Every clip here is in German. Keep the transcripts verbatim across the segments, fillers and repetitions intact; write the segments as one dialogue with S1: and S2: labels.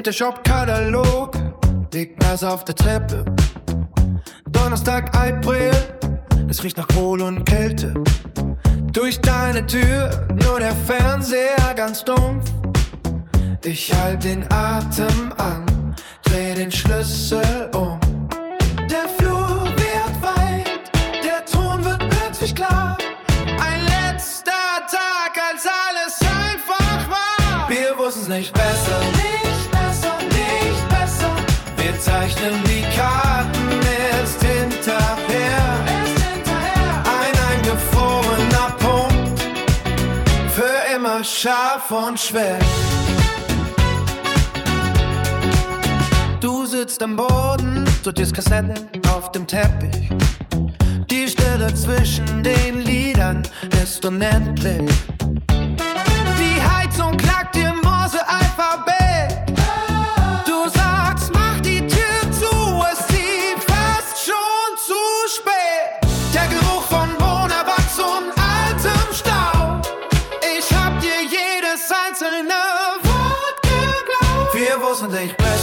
S1: Wintershop-Katalog liegt nass auf der Treppe. Donnerstag, April, es riecht nach Kohle und Kälte. Durch deine Tür nur der Fernseher ganz dumpf. Ich halt den Atem an, dreh den Schlüssel um. Der Flur wird weit, der Ton wird plötzlich klar. Ein letzter Tag, als alles einfach war. Wir wussten's nicht besser, nicht besser, nicht besser. Wir zeichnen die Karten erst hinterher. Erst hinterher. Ein eingefrorener Punkt, für immer scharf und schwer. Du sitzt am Boden, sortierst Kassetten auf dem Teppich. Die Stille zwischen den Liedern ist unendlich. Die Heizung klackt im Morse-Alphabet. Du sagst, mach die Tür zu, es zieht fast schon zu spät. Der Geruch von Wohnerwachs und altem Staub. Ich hab dir jedes einzelne Wort geglaubt. Wir wussten nicht besser.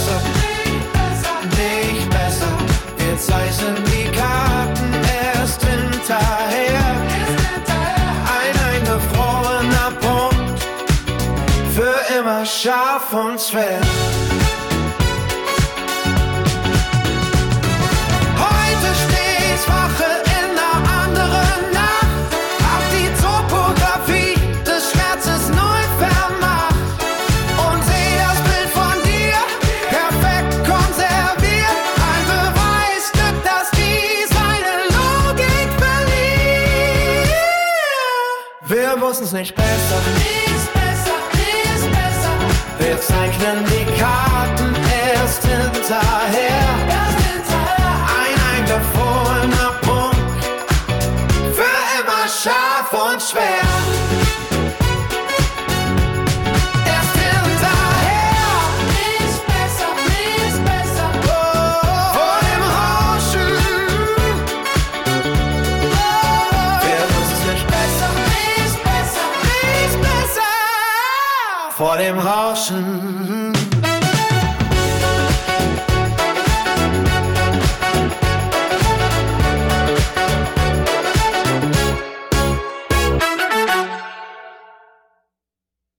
S1: Nicht besser, wir zeichnen die Karten erst hinterher. Ein eingefrorener Punkt, für immer scharf und schwer. Heute stehst Wache in einer anderen Nacht, hab die Topografie des Schmerzes neu vermacht und seh das Bild von dir perfekt konserviert. Ein Beweisstück, dass die seine Logik verliert. Wir wussten's nicht besser. Nicht besser, nicht besser. Wir zeichnen die Karten erst hinterher. Erst hinterher. Ein eingefrorener Punkt, für immer scharf und schwer. Erst hinterher. Nicht besser, nicht besser. Oh, vor dem Rauschen. Oh, wir wissen's nicht besser, nicht besser, nicht besser. Vor dem Rauschen.